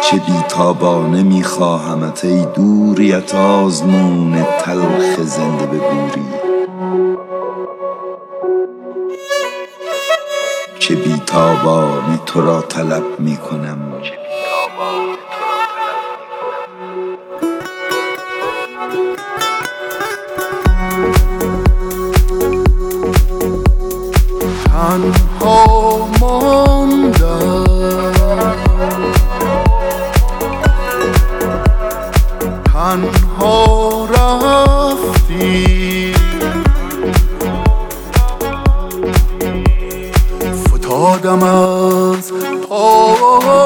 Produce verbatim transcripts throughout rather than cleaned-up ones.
چه بیتابانه میخواهمت ای دوریت آزمون تلخ زنده به گوری. چه بیتابانه تو را طلب میکنم، تنها ماندم، تنها رفتی، فتادم از پا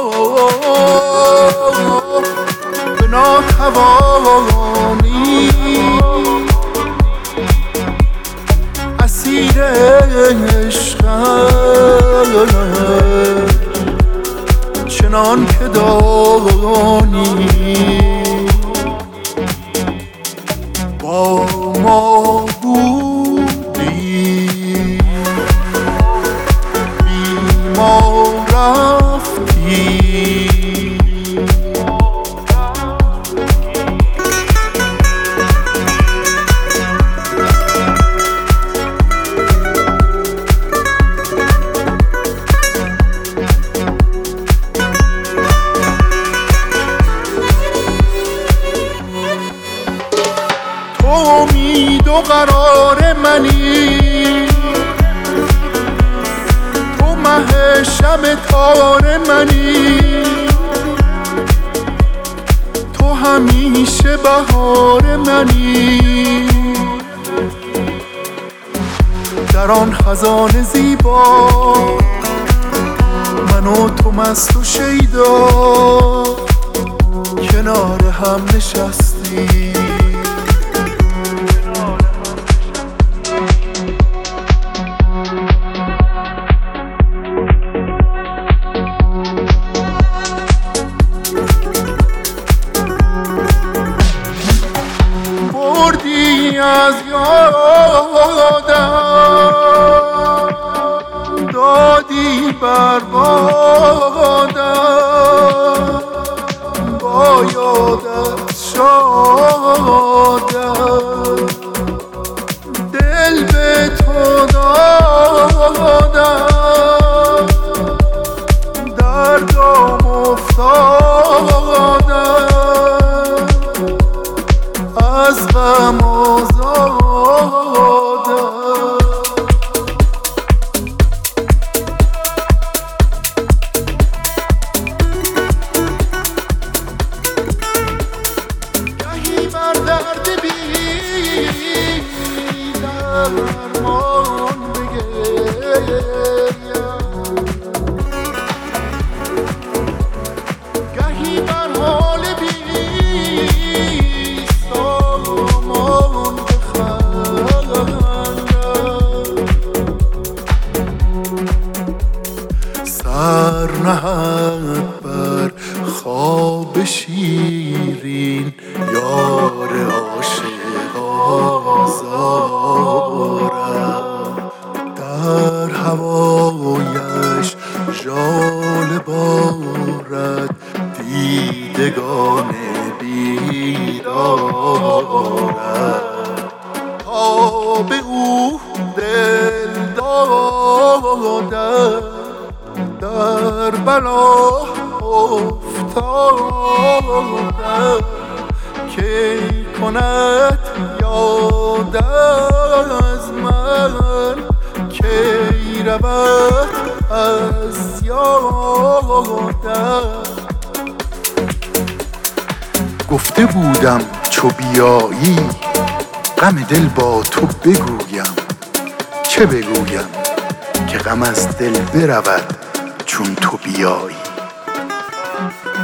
به ناتوانی، اسیر عشقت چنان که دانی. با ما بودی، بی ما رفتی، امید و قرار منی، تو مه شب تار منی، تو همیشه بهار منی. در آن خزان زیبا من و تو مست و شیدا کنار هم نشستی. بردی از یادم، دادی بربادم، با یادت شادم، دل به تو دادم، دردم افتادم، از غم آزادم. گهی بر درد بی درمان بگریم، گهی بر حال بی سامان بخندم، سر نهد بر خواب شیرین یار عاشق آزارم، در هوایش ژاله بارد دیدگان بیدارم. تا به او دل دادم، در بلا افتادم، کی کند یاد از من، کی رود از یادم. گفته بودم چو بیایی غم دل با تو بگویم، چه بگویم که غم از دل برود چون تو بیایی.